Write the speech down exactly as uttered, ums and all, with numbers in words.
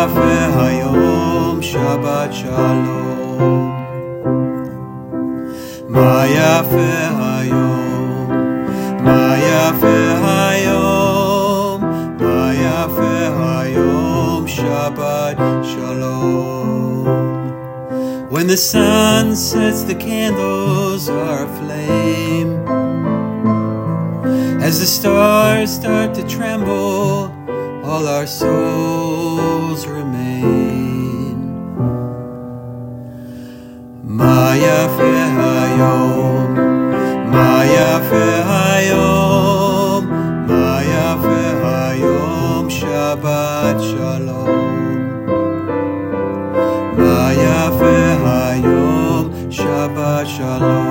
yafe hayom, Shabbat shalom. Ma yafe hayom, ma yafe hayom, ma yafe hayom, Shabbat shalom. When the sun sets, the candles are aflame. As the stars start to tremble, all our souls remain. Ma yafe hayom, ma yafe hayom, ma yafe hayom, Shabbat shalom. Ma yafe hayom, Shabbat shalom.